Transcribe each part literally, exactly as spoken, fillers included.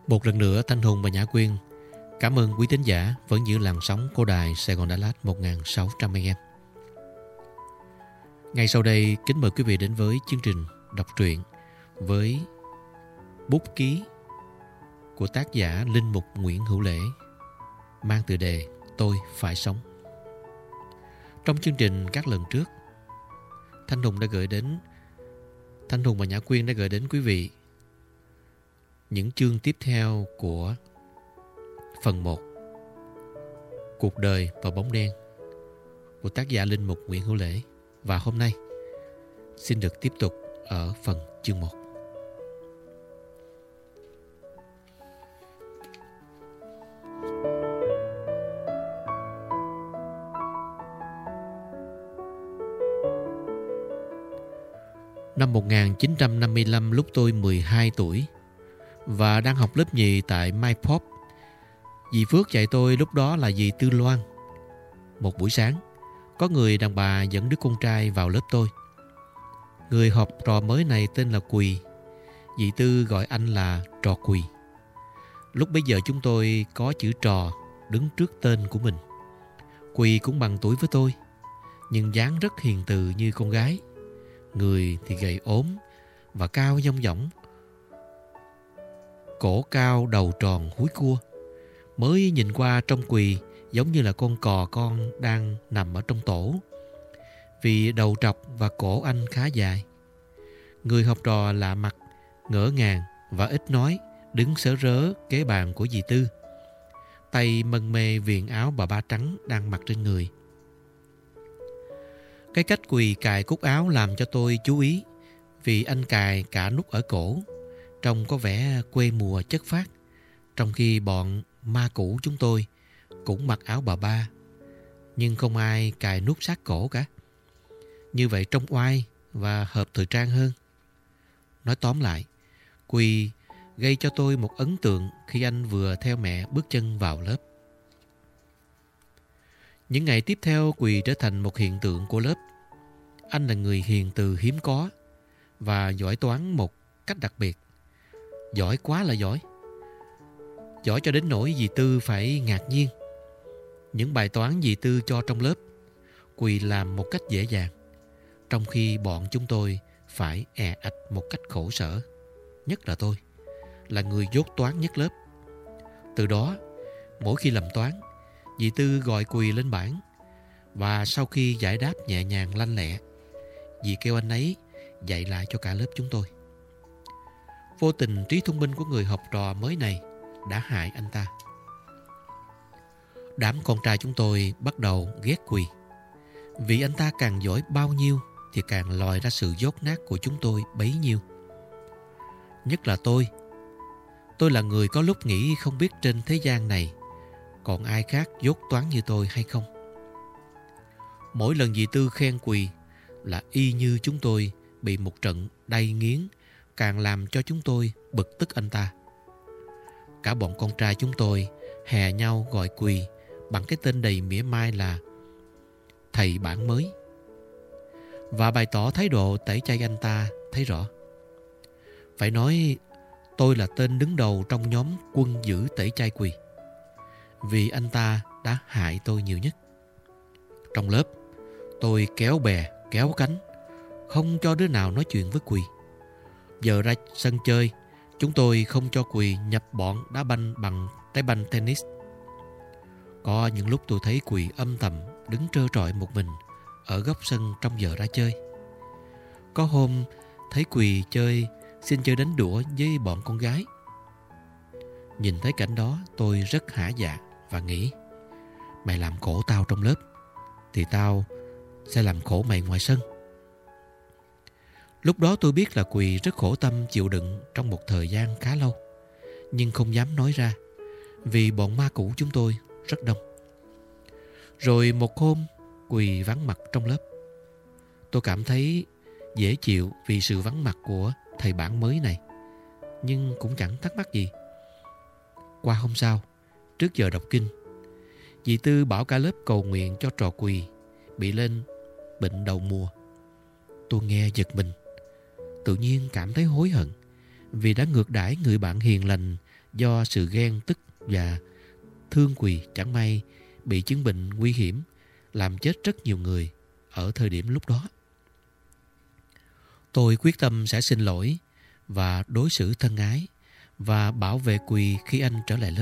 Một lần nữa, Thanh Hùng và Nhã Quyên cảm ơn quý thính giả vẫn giữ làn sóng của đài Sài Gòn Đà Lạt một nghìn sáu trăm A M. Ngay sau đây, kính mời quý vị đến với chương trình đọc truyện với bút ký của tác giả Linh Mục Nguyễn Hữu Lễ, mang tựa đề Tôi Phải Sống. Trong chương trình các lần trước, Thanh Hùng đã gửi đến Thanh Hùng và Nhã Quyên đã gửi đến quý vị những chương tiếp theo của phần một, Cuộc đời và bóng đen, của tác giả Linh Mục Nguyễn Hữu Lễ. Và hôm nay xin được tiếp tục ở phần chương một. Năm một nghìn chín trăm năm mươi lăm, lúc tôi mười hai tuổi và đang học lớp nhì tại Mai Pop, dì Phước dạy tôi lúc đó là dì Tư Loan. Một buổi sáng, có người đàn bà dẫn đứa con trai vào lớp tôi. Người học trò mới này tên là Quỳ. Dì Tư gọi anh là trò Quỳ. Lúc bấy giờ chúng tôi có chữ trò đứng trước tên của mình. Quỳ cũng bằng tuổi với tôi, nhưng dáng rất hiền từ như con gái. Người thì gầy ốm và cao dong dỏng, cổ cao đầu tròn húi cua. Mới nhìn qua trông Quỳ giống như là con cò con đang nằm ở trong tổ, vì đầu trọc và cổ anh khá dài. Người học trò lạ mặt, ngỡ ngàng và ít nói đứng sớ rớ kế bàn của dì Tư, tay mân mê viền áo bà ba trắng đang mặc trên người. Cái cách Quỳ cài cúc áo làm cho tôi chú ý, vì anh cài cả nút ở cổ, trông có vẻ quê mùa chất phác, trong khi bọn ma cũ chúng tôi cũng mặc áo bà ba, nhưng không ai cài nút sát cổ cả. Như vậy trông oai và hợp thời trang hơn. Nói tóm lại, Quỳ gây cho tôi một ấn tượng khi anh vừa theo mẹ bước chân vào lớp. Những ngày tiếp theo, Quỳ trở thành một hiện tượng của lớp. Anh là người hiền từ hiếm có và giỏi toán một cách đặc biệt. Giỏi quá là giỏi. Giỏi cho đến nỗi dì Tư phải ngạc nhiên. Những bài toán dì Tư cho trong lớp, Quỳ làm một cách dễ dàng, trong khi bọn chúng tôi phải è ạch một cách khổ sở. Nhất là tôi, là người dốt toán nhất lớp. Từ đó, mỗi khi làm toán, dì Tư gọi Quỳ lên bảng, và sau khi giải đáp nhẹ nhàng lanh lẹ, dì kêu anh ấy dạy lại cho cả lớp chúng tôi. Vô tình trí thông minh của người học trò mới này đã hại anh ta. Đám con trai chúng tôi bắt đầu ghét Quỳ, vì anh ta càng giỏi bao nhiêu thì càng lòi ra sự dốt nát của chúng tôi bấy nhiêu. Nhất là tôi. Tôi là người có lúc nghĩ không biết trên thế gian này còn ai khác dốt toán như tôi hay không. Mỗi lần dì Tư khen Quỳ là y như chúng tôi bị một trận đay nghiến, càng làm cho chúng tôi bực tức anh ta. Cả bọn con trai chúng tôi hè nhau gọi Quỳ bằng cái tên đầy mỉa mai là thầy bản mới, và bày tỏ thái độ tẩy chay anh ta thấy rõ. Phải nói tôi là tên đứng đầu trong nhóm quân giữ tẩy chay Quỳ, vì anh ta đã hại tôi nhiều nhất. Trong lớp, tôi kéo bè kéo cánh, không cho đứa nào nói chuyện với Quỳ. Giờ ra sân chơi, chúng tôi không cho Quỳ nhập bọn đá banh bằng trái banh tennis. Có những lúc tôi thấy Quỳ âm thầm đứng trơ trọi một mình ở góc sân trong giờ ra chơi. Có hôm thấy Quỳ chơi xin chơi đánh đũa với bọn con gái. Nhìn thấy cảnh đó, tôi rất hả dạ và nghĩ, mày làm khổ tao trong lớp thì tao sẽ làm khổ mày ngoài sân. Lúc đó tôi biết là Quỳ rất khổ tâm chịu đựng trong một thời gian khá lâu, nhưng không dám nói ra, vì bọn ma cũ chúng tôi rất đông. Rồi một hôm, Quỳ vắng mặt trong lớp. Tôi cảm thấy dễ chịu vì sự vắng mặt của thầy bản mới này, nhưng cũng chẳng thắc mắc gì. Qua hôm sau, trước giờ đọc kinh, dì Tư bảo cả lớp cầu nguyện cho trò Quỳ bị lên bệnh đầu mùa. Tôi nghe giật mình, tự nhiên cảm thấy hối hận vì đã ngược đãi người bạn hiền lành do sự ghen tức và thương Quỳ chẳng may bị chứng bệnh nguy hiểm làm chết rất nhiều người ở thời điểm lúc đó. Tôi quyết tâm sẽ xin lỗi và đối xử thân ái và bảo vệ Quỳ khi anh trở lại lớp.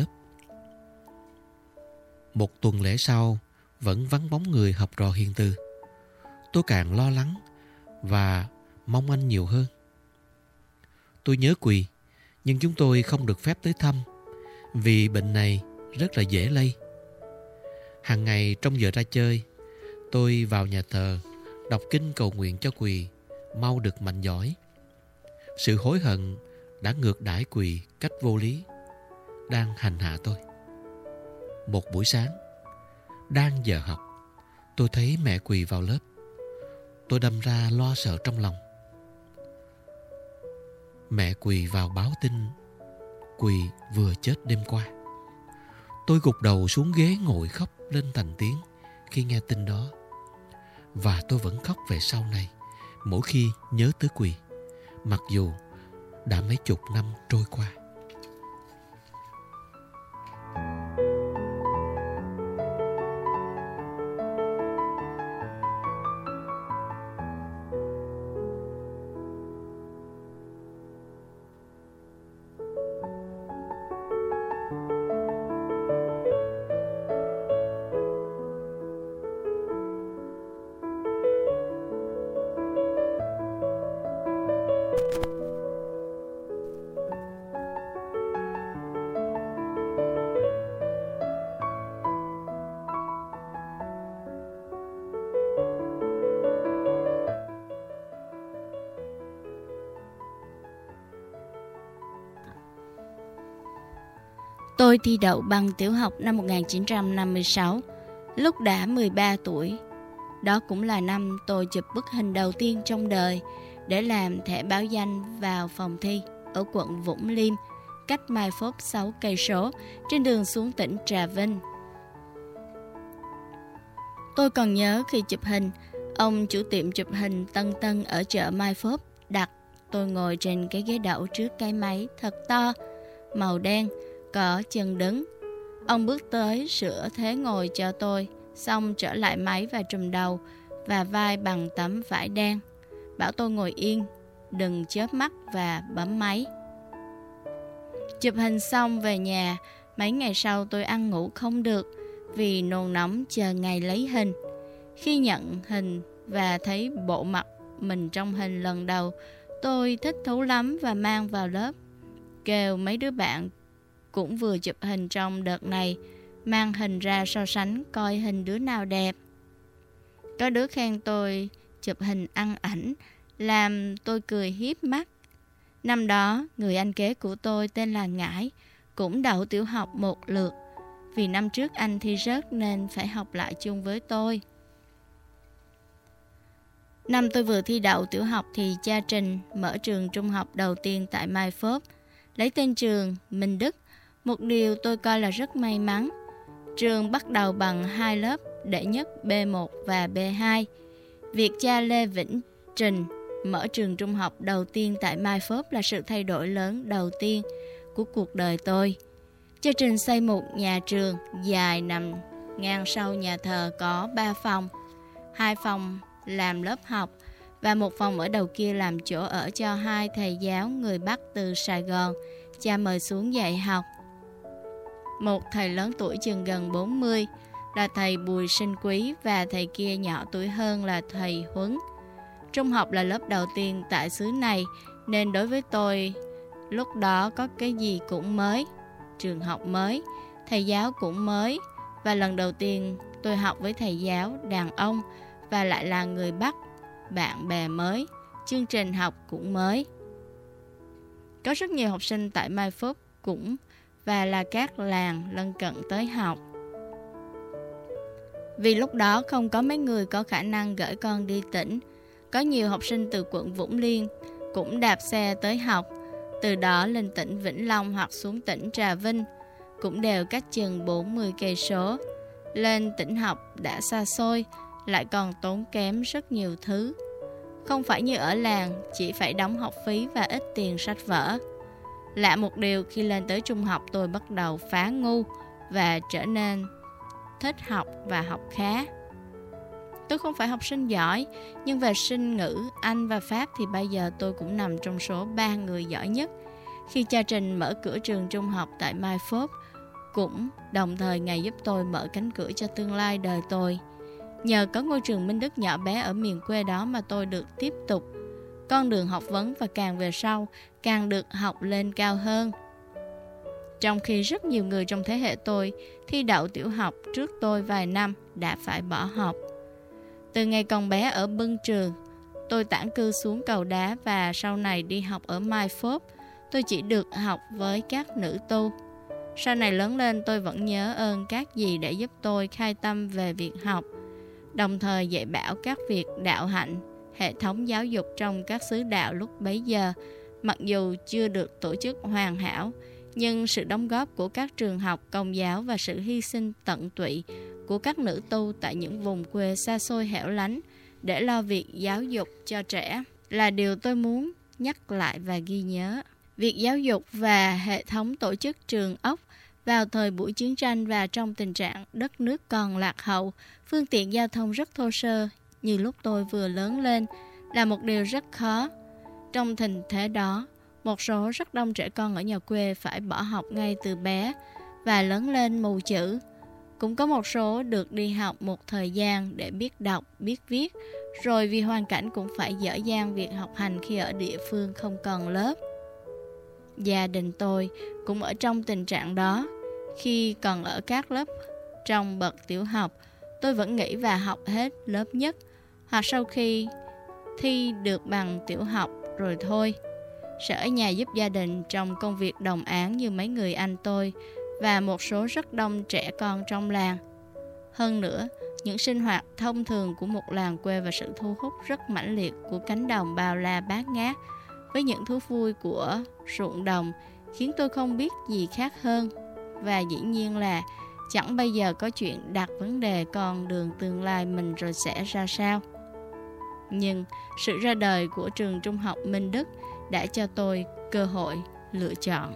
Một tuần lễ sau vẫn vắng bóng người học trò hiền từ. Tôi càng lo lắng và mong anh nhiều hơn. Tôi nhớ Quỳ, nhưng chúng tôi không được phép tới thăm vì bệnh này rất là dễ lây. Hàng ngày trong giờ ra chơi, tôi vào nhà thờ đọc kinh cầu nguyện cho Quỳ mau được mạnh giỏi. Sự hối hận đã ngược đãi Quỳ cách vô lý, đang hành hạ tôi. Một buổi sáng, đang giờ học, tôi thấy mẹ Quỳ vào lớp. Tôi đâm ra lo sợ trong lòng. Mẹ Quỳ vào báo tin Quỳ vừa chết đêm qua. Tôi gục đầu xuống ghế ngồi khóc lên thành tiếng khi nghe tin đó. Và tôi vẫn khóc về sau này mỗi khi nhớ tới Quỳ, mặc dù đã mấy chục năm trôi qua. Tôi thi đậu bằng tiểu học năm một nghìn chín trăm năm mươi sáu, lúc đã mười ba tuổi. Đó cũng là năm tôi chụp bức hình đầu tiên trong đời để làm thẻ báo danh vào phòng thi ở quận Vũng Liêm, cách Mai Phốp sáu cây số trên đường xuống tỉnh Trà Vinh. Tôi còn nhớ khi chụp hình, ông chủ tiệm chụp hình Tân Tân ở chợ Mai Phốp đặt tôi ngồi trên cái ghế đẩu trước cái máy thật to, màu đen, có chân đứng. Ông bước tới sửa thế ngồi cho tôi, xong trở lại máy và trùm đầu và vai bằng tấm vải đen, bảo tôi ngồi yên, đừng chớp mắt và bấm máy. Chụp hình xong về nhà, mấy ngày sau tôi ăn ngủ không được vì nôn nóng chờ ngày lấy hình. Khi nhận hình và thấy bộ mặt mình trong hình lần đầu, tôi thích thú lắm và mang vào lớp, kêu mấy đứa bạn cũng vừa chụp hình trong đợt này mang hình ra so sánh coi hình đứa nào đẹp. Có đứa khen tôi chụp hình ăn ảnh, làm tôi cười hiếp mắt. Năm đó, người anh kế của tôi tên là Ngãi cũng đậu tiểu học một lượt. Vì năm trước anh thi rớt nên phải học lại chung với tôi. Năm tôi vừa thi đậu tiểu học thì cha Trình mở trường trung học đầu tiên tại Mai Phốp, lấy tên trường Minh Đức. Một điều tôi coi là rất may mắn. Trường bắt đầu bằng hai lớp đệ nhất B một và B hai. Việc cha Lê Vĩnh Trình mở trường trung học đầu tiên tại Mai Phốp là sự thay đổi lớn đầu tiên của cuộc đời tôi. Cha Trình xây một nhà trường dài nằm ngang sau nhà thờ có ba phòng. Hai phòng làm lớp học và một phòng ở đầu kia làm chỗ ở cho hai thầy giáo người Bắc từ Sài Gòn cha mời xuống dạy học. Một thầy lớn tuổi chừng gần bốn mươi là thầy Bùi Sinh Quý và thầy kia nhỏ tuổi hơn là thầy Huấn. Trung học là lớp đầu tiên tại xứ này nên đối với tôi lúc đó có cái gì cũng mới. Trường học mới, thầy giáo cũng mới và lần đầu tiên tôi học với thầy giáo đàn ông và lại là người Bắc, bạn bè mới, chương trình học cũng mới. Có rất nhiều học sinh tại Mai Phốp cũng và là các làng lân cận tới học. Vì lúc đó không có mấy người có khả năng gửi con đi tỉnh, có nhiều học sinh từ quận Vũng Liêm cũng đạp xe tới học, từ đó lên tỉnh Vĩnh Long hoặc xuống tỉnh Trà Vinh, cũng đều cách chừng bốn mươi cây số. Lên tỉnh học đã xa xôi, lại còn tốn kém rất nhiều thứ. Không phải như ở làng, chỉ phải đóng học phí và ít tiền sách vở. Lạ một điều, khi lên tới trung học tôi bắt đầu phá ngu và trở nên thích học và học khá. Tôi không phải học sinh giỏi, nhưng về sinh ngữ, Anh và Pháp thì bây giờ tôi cũng nằm trong số ba người giỏi nhất. Khi cha Trình mở cửa trường trung học tại Mai Phốp, cũng đồng thời Ngài giúp tôi mở cánh cửa cho tương lai đời tôi. Nhờ có ngôi trường Minh Đức nhỏ bé ở miền quê đó mà tôi được tiếp tục con đường học vấn và càng về sau, càng được học lên cao hơn. Trong khi rất nhiều người trong thế hệ tôi thi đậu tiểu học trước tôi vài năm đã phải bỏ học. Từ ngày còn bé ở Bưng Trường, tôi tản cư xuống Cầu Đá và sau này đi học ở Mai Phốp, tôi chỉ được học với các nữ tu. Sau này lớn lên tôi vẫn nhớ ơn các dì để giúp tôi khai tâm về việc học, đồng thời dạy bảo các việc đạo hạnh, hệ thống giáo dục trong các xứ đạo lúc bấy giờ. Mặc dù chưa được tổ chức hoàn hảo, nhưng sự đóng góp của các trường học công giáo và sự hy sinh tận tụy của các nữ tu tại những vùng quê xa xôi hẻo lánh để lo việc giáo dục cho trẻ là điều tôi muốn nhắc lại và ghi nhớ. Việc giáo dục và hệ thống tổ chức trường ốc vào thời buổi chiến tranh và trong tình trạng đất nước còn lạc hậu, phương tiện giao thông rất thô sơ như lúc tôi vừa lớn lên là một điều rất khó. Trong tình thế đó, một số rất đông trẻ con ở nhà quê phải bỏ học ngay từ bé và lớn lên mù chữ. Cũng có một số được đi học một thời gian để biết đọc, biết viết, rồi vì hoàn cảnh cũng phải dở dang việc học hành khi ở địa phương không còn lớp. Gia đình tôi cũng ở trong tình trạng đó. Khi còn ở các lớp trong bậc tiểu học, tôi vẫn nghĩ và học hết lớp nhất, hoặc sau khi thi được bằng tiểu học rồi thôi. Sẽ ở nhà giúp gia đình trong công việc đồng áng như mấy người anh tôi và một số rất đông trẻ con trong làng. Hơn nữa, những sinh hoạt thông thường của một làng quê và sự thu hút rất mãnh liệt của cánh đồng bao la bát ngát với những thú vui của ruộng đồng khiến tôi không biết gì khác hơn. Và dĩ nhiên là chẳng bao giờ có chuyện đặt vấn đề con đường tương lai mình rồi sẽ ra sao. Nhưng sự ra đời của trường trung học Minh Đức đã cho tôi cơ hội lựa chọn.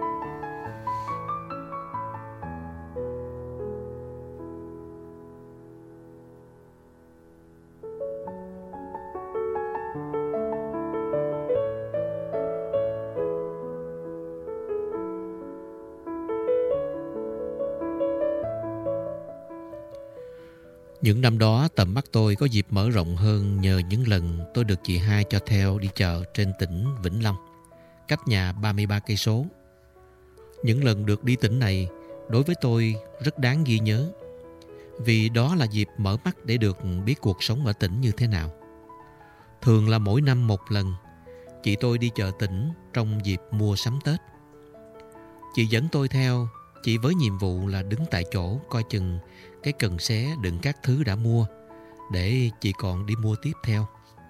Những năm đó tầm mắt tôi có dịp mở rộng hơn nhờ những lần tôi được chị hai cho theo đi chợ trên tỉnh Vĩnh Long, cách nhà ba mươi ba cây số. Những lần được đi tỉnh này đối với tôi rất đáng ghi nhớ, vì đó là dịp mở mắt để được biết cuộc sống ở tỉnh như thế nào. Thường là mỗi năm một lần, chị tôi đi chợ tỉnh trong dịp mua sắm Tết. Chị dẫn tôi theo chỉ với nhiệm vụ là đứng tại chỗ coi chừng cái cần xé đựng các thứ đã mua để chị còn đi mua tiếp theo.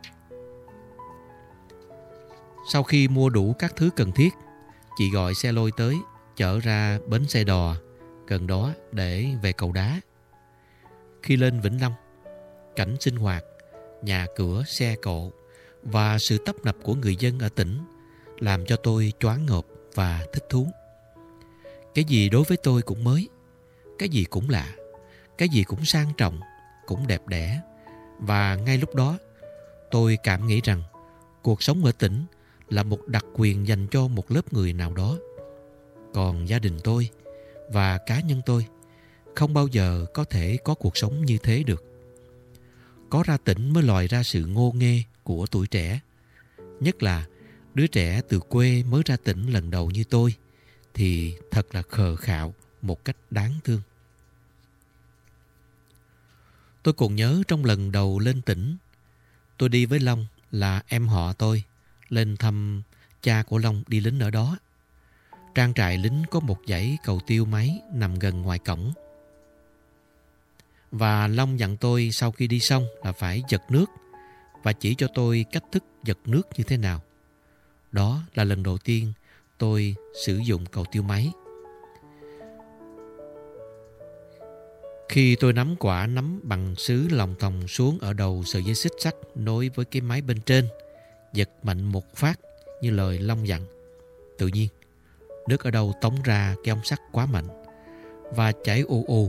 Sau khi mua đủ các thứ cần thiết, chị gọi xe lôi tới chở ra bến xe đò gần đó để về Cầu Đá. Khi lên Vĩnh Long, cảnh sinh hoạt, nhà cửa, xe cộ và sự tấp nập của người dân ở tỉnh làm cho tôi choáng ngợp và thích thú. Cái gì đối với tôi cũng mới, cái gì cũng lạ, cái gì cũng sang trọng, cũng đẹp đẽ. Và ngay lúc đó, tôi cảm nghĩ rằng cuộc sống ở tỉnh là một đặc quyền dành cho một lớp người nào đó. Còn gia đình tôi và cá nhân tôi không bao giờ có thể có cuộc sống như thế được. Có ra tỉnh mới lòi ra sự ngô nghê của tuổi trẻ. Nhất là đứa trẻ từ quê mới ra tỉnh lần đầu như tôi thì thật là khờ khạo một cách đáng thương. Tôi còn nhớ trong lần đầu lên tỉnh, tôi đi với Long là em họ tôi, lên thăm cha của Long đi lính ở đó. Trang trại lính có một dãy cầu tiêu máy nằm gần ngoài cổng. Và Long dặn tôi sau khi đi xong là phải giật nước và chỉ cho tôi cách thức giật nước như thế nào. Đó là lần đầu tiên tôi sử dụng cầu tiêu máy. Khi tôi nắm quả nắm bằng sứ lòng thòng xuống ở đầu sợi dây xích sắt nối với cái máy bên trên, giật mạnh một phát như lời Long dặn, tự nhiên Nước ở đâu tống ra cái ống sắt quá mạnh và chảy ù ù.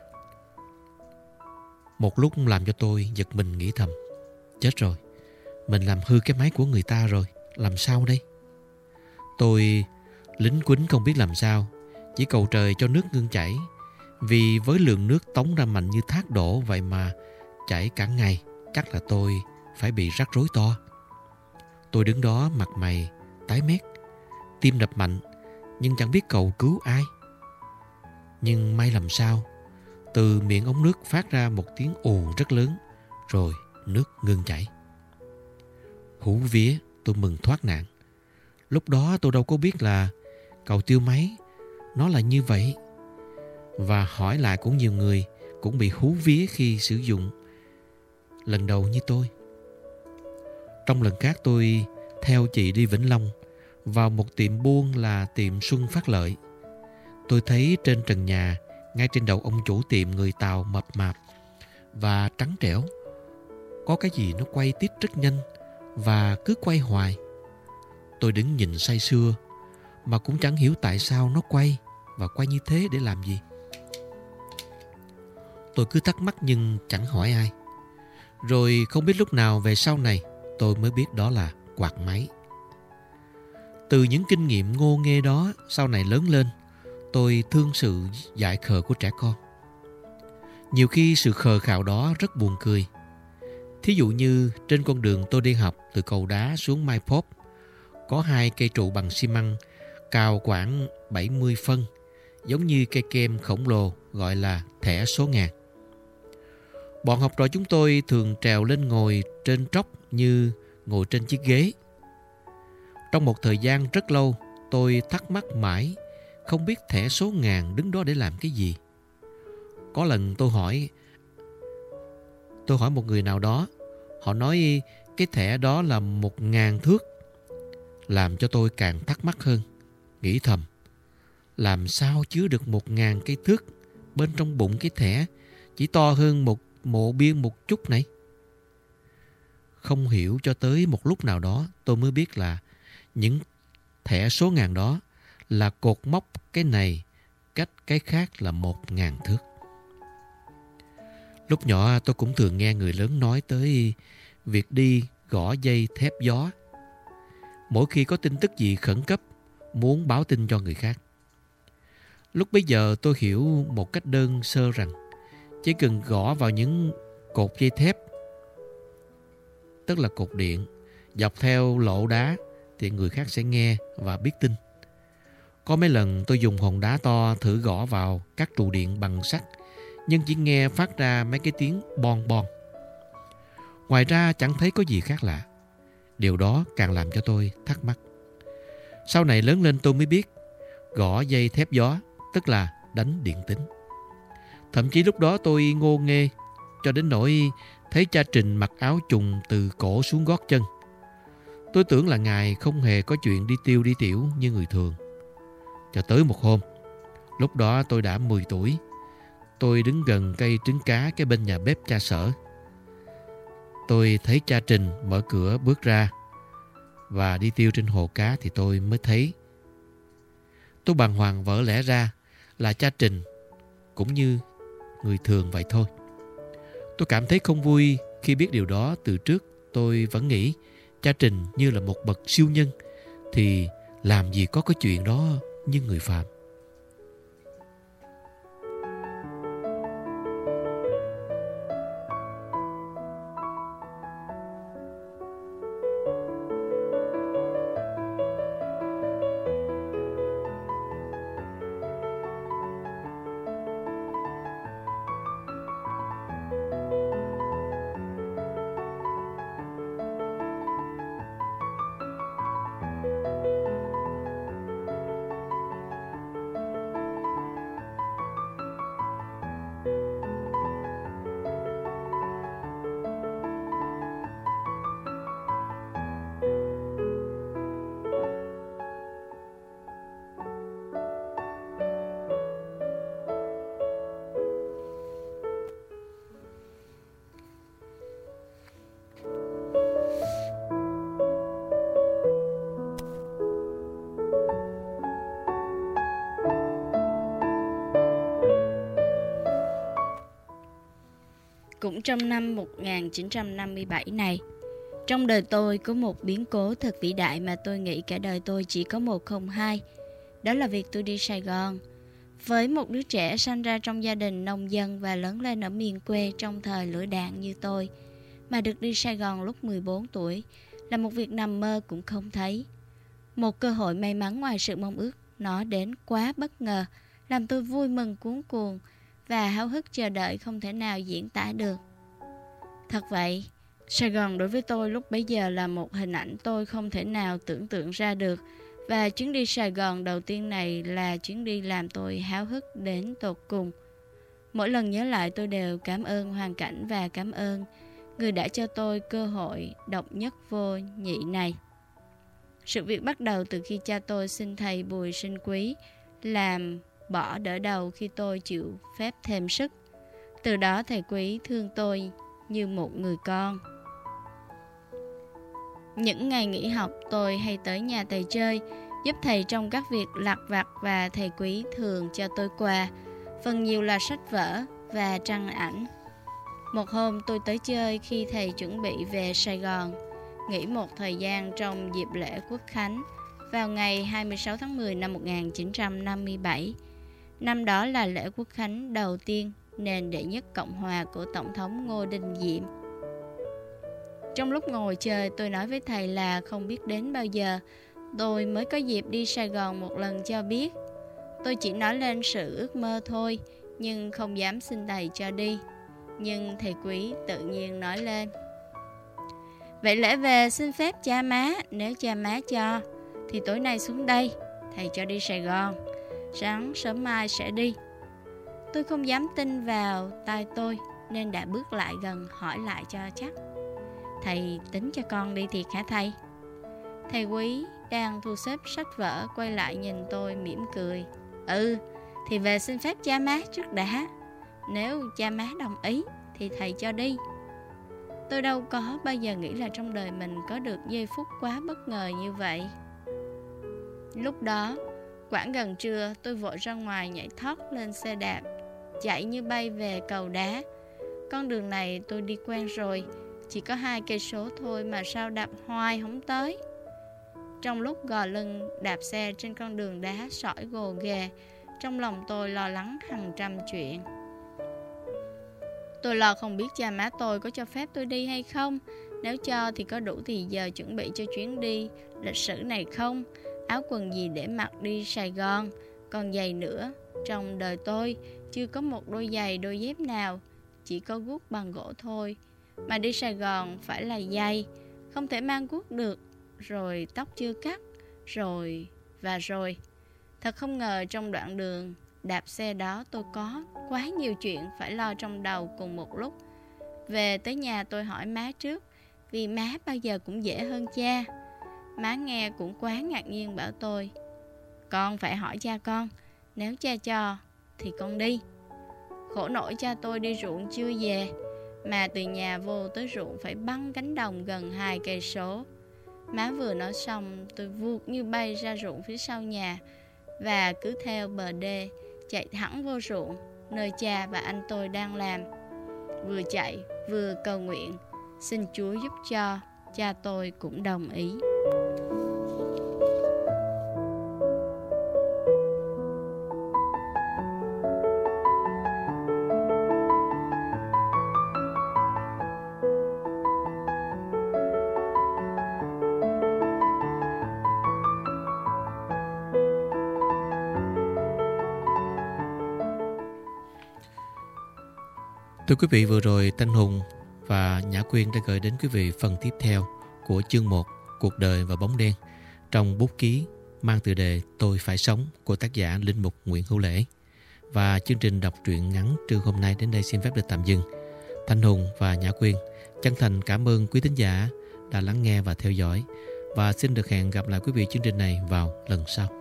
Một lúc làm cho tôi giật mình nghĩ thầm, chết rồi, mình làm hư cái máy của người ta rồi, làm sao đây? Tôi lính quýnh không biết làm sao, chỉ cầu trời cho nước ngưng chảy. Vì với lượng nước tống ra mạnh như thác đổ vậy mà chảy cả ngày, chắc là tôi phải bị rắc rối to. Tôi đứng đó mặt mày tái mét, tim đập mạnh, nhưng chẳng biết cầu cứu ai. Nhưng may làm sao, từ miệng ống nước phát ra một tiếng ù rất lớn, rồi nước ngưng chảy. Hú vía, tôi mừng thoát nạn. Lúc đó tôi đâu có biết là cầu tiêu máy nó là như vậy. Và hỏi lại cũng nhiều người cũng bị hú vía khi sử dụng lần đầu như tôi. Trong lần khác tôi theo chị đi Vĩnh Long vào một tiệm buôn là tiệm Xuân Phát Lợi. Tôi thấy trên trần nhà, ngay trên đầu ông chủ tiệm người Tàu mập mạp và trắng trẻo, có cái gì nó quay tít rất nhanh và cứ quay hoài. Tôi đứng nhìn say sưa mà cũng chẳng hiểu tại sao nó quay và quay như thế để làm gì. Tôi cứ thắc mắc nhưng chẳng hỏi ai. Rồi không biết lúc nào về sau này tôi mới biết đó là quạt máy. Từ những kinh nghiệm ngô nghê đó, sau này lớn lên, tôi thương sự dại khờ của trẻ con. Nhiều khi sự khờ khạo đó rất buồn cười. Thí dụ như trên con đường tôi đi học từ cầu đá xuống Mai Pop, có hai cây trụ bằng xi măng cao khoảng bảy mươi phân, giống như cây kem khổng lồ gọi là thẻ số ngàn. Bọn học trò chúng tôi thường trèo lên ngồi trên tróc như ngồi trên chiếc ghế. Trong một thời gian rất lâu, tôi thắc mắc mãi, không biết thẻ số ngàn đứng đó để làm cái gì. Có lần tôi hỏi Tôi hỏi một người nào đó, họ nói cái thẻ đó là một ngàn thước. Làm cho tôi càng thắc mắc hơn, nghĩ thầm, làm sao chứa được một ngàn cây thước bên trong bụng cái thẻ chỉ to hơn một mộ bia một chút này? Không hiểu cho tới một lúc nào đó tôi mới biết là những thẻ số ngàn đó là cột mốc cái này cách cái khác là một ngàn thước. Lúc nhỏ tôi cũng thường nghe người lớn nói tới việc đi gõ dây thép gió. Mỗi khi có tin tức gì khẩn cấp, muốn báo tin cho người khác. Lúc bấy giờ tôi hiểu một cách đơn sơ rằng chỉ cần gõ vào những cột dây thép, tức là cột điện, dọc theo lỗ đá thì người khác sẽ nghe và biết tin. Có mấy lần tôi dùng hòn đá to thử gõ vào các trụ điện bằng sắt, nhưng chỉ nghe phát ra mấy cái tiếng bon bon. Ngoài ra chẳng thấy có gì khác lạ. Điều đó càng làm cho tôi thắc mắc. Sau này lớn lên tôi mới biết gõ dây thép gió tức là đánh điện tính. Thậm chí lúc đó tôi ngô nghê cho đến nỗi thấy cha Trình mặc áo trùng từ cổ xuống gót chân. Tôi tưởng là ngài không hề có chuyện đi tiêu đi tiểu như người thường. Cho tới một hôm, lúc đó tôi đã mười tuổi, tôi đứng gần cây trứng cá cái bên nhà bếp cha Sở. Tôi thấy cha Trình mở cửa bước ra và đi tiêu trên hồ cá thì tôi mới thấy. Tôi bàng hoàng vỡ lẽ ra là cha Trình cũng như người thường vậy thôi. Tôi cảm thấy không vui khi biết điều đó. Từ trước tôi vẫn nghĩ cha Trình như là một bậc siêu nhân, thì làm gì có cái chuyện đó như người phàm. Cũng trong năm một nghìn chín trăm năm mươi bảy này, trong đời tôi có một biến cố thật vĩ đại mà tôi nghĩ cả đời tôi chỉ có một không hai. Đó là việc tôi đi Sài Gòn. Với một đứa trẻ sinh ra trong gia đình nông dân và lớn lên ở miền quê trong thời lửa đạn như tôi, mà được đi Sài Gòn lúc mười bốn tuổi là một việc nằm mơ cũng không thấy. Một cơ hội may mắn ngoài sự mong ước, nó đến quá bất ngờ, làm tôi vui mừng cuống cuồng và háo hức chờ đợi không thể nào diễn tả được. Thật vậy, Sài Gòn đối với tôi lúc bấy giờ là một hình ảnh tôi không thể nào tưởng tượng ra được. Và chuyến đi Sài Gòn đầu tiên này là chuyến đi làm tôi háo hức đến tột cùng. Mỗi lần nhớ lại tôi đều cảm ơn hoàn cảnh và cảm ơn người đã cho tôi cơ hội độc nhất vô nhị này. Sự việc bắt đầu từ khi cha tôi xin thầy Bùi Sinh Quý làm bỏ đỡ đầu khi tôi chịu phép thêm sức. Từ đó thầy Quý thương tôi như một người con. Những ngày nghỉ học tôi hay tới nhà thầy chơi, giúp thầy trong các việc lặt vặt và thầy Quý thường cho tôi quà, phần nhiều là sách vở và tranh ảnh. Một hôm tôi tới chơi khi thầy chuẩn bị về Sài Gòn, nghỉ một thời gian trong dịp lễ Quốc Khánh vào ngày hai mươi sáu tháng mười năm một nghìn chín trăm năm mươi bảy. Năm đó là lễ Quốc Khánh đầu tiên nền đệ nhất Cộng hòa của Tổng thống Ngô Đình Diệm. Trong lúc ngồi chơi, tôi nói với thầy là không biết đến bao giờ tôi mới có dịp đi Sài Gòn một lần cho biết. Tôi chỉ nói lên sự ước mơ thôi, nhưng không dám xin thầy cho đi. Nhưng thầy Quý tự nhiên nói lên: vậy lễ về xin phép cha má, nếu cha má cho thì tối nay xuống đây, thầy cho đi Sài Gòn, sáng sớm mai sẽ đi. Tôi không dám tin vào tai tôi nên đã bước lại gần hỏi lại cho chắc: thầy tính cho con đi thiệt hả thầy? Thầy Quý đang thu xếp sách vở quay lại nhìn tôi mỉm cười: ừ, thì về xin phép cha má trước đã, nếu cha má đồng ý thì thầy cho đi. Tôi đâu có bao giờ nghĩ là trong đời mình có được giây phút quá bất ngờ như vậy. Lúc đó, khoảng gần trưa, tôi vội ra ngoài nhảy thoát lên xe đạp, chạy như bay về cầu đá. Con đường này tôi đi quen rồi, chỉ có hai cây số thôi mà sao đạp hoài không tới. Trong lúc gò lưng đạp xe trên con đường đá sỏi gồ ghề, trong lòng tôi lo lắng hàng trăm chuyện. Tôi lo không biết cha má tôi có cho phép tôi đi hay không. Nếu cho thì có đủ thì giờ chuẩn bị cho chuyến đi lịch sử này không? Áo quần gì để mặc đi Sài Gòn? Còn giày nữa, trong đời tôi chưa có một đôi giày đôi dép nào, chỉ có guốc bằng gỗ thôi. Mà đi Sài Gòn phải là giày, không thể mang guốc được. Rồi tóc chưa cắt, rồi và rồi. Thật không ngờ trong đoạn đường đạp xe đó tôi có quá nhiều chuyện phải lo trong đầu cùng một lúc. Về tới nhà tôi hỏi má trước, vì má bao giờ cũng dễ hơn cha. Má nghe cũng quá ngạc nhiên bảo tôi: con phải hỏi cha con, nếu cha cho thì con đi. Khổ nổi cha tôi đi ruộng chưa về, mà từ nhà vô tới ruộng phải băng cánh đồng gần hai cây số. Má vừa nói xong, tôi vụt như bay ra ruộng phía sau nhà và cứ theo bờ đê chạy thẳng vô ruộng nơi cha và anh tôi đang làm. Vừa chạy vừa cầu nguyện xin Chúa giúp cho cha tôi cũng đồng ý. Thưa quý vị, vừa rồi Thanh Hùng và Nhã Quyên đã gửi đến quý vị phần tiếp theo của chương một Cuộc đời và bóng đen trong bút ký mang tựa đề Tôi phải sống của tác giả linh mục Nguyễn Hữu Lễ. Và chương trình đọc truyện ngắn trưa hôm nay đến đây xin phép được tạm dừng. Thanh Hùng và Nhã Quyên chân thành cảm ơn quý thính giả đã lắng nghe và theo dõi, và xin được hẹn gặp lại quý vị chương trình này vào lần sau.